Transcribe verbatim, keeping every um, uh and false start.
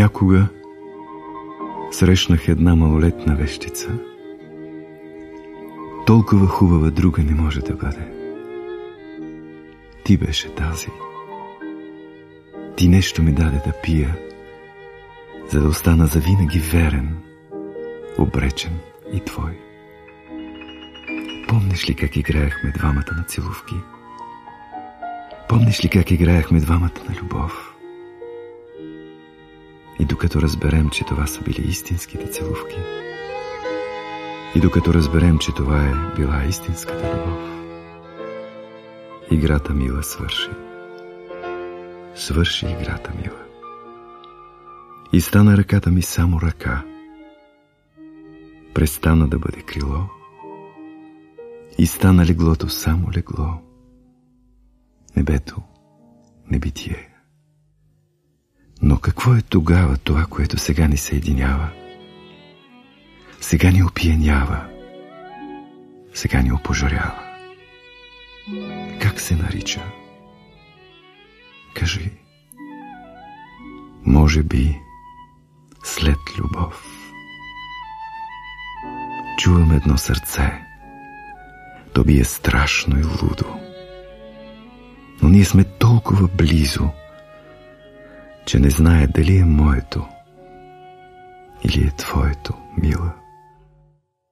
Някога срещнах една малолетна вещица. Толкова хубава друга не може да бъде. Ти беше тази. Ти нещо ми даде да пия, за да остана завинаги верен, обречен и твой. Помниш ли как играехме двамата на целувки? Помниш ли как играехме двамата на любов? И докато разберем, че това са били истинските целувки, и докато разберем, че това е била истинската любов, играта мила свърши. Свърши играта мила. И стана ръката ми само ръка. Престана да бъде крило. И стана леглото само легло. Небето, небитие. Но какво е тогава това, което сега ни съединява? Сега ни опиянява. Сега ни опожарява. Как се нарича? Кажи. Може би след любов. Чувам едно сърце. То бие страшно и лудо. Но ние сме толкова близо, че не знае дали е моето или е твоето, мила.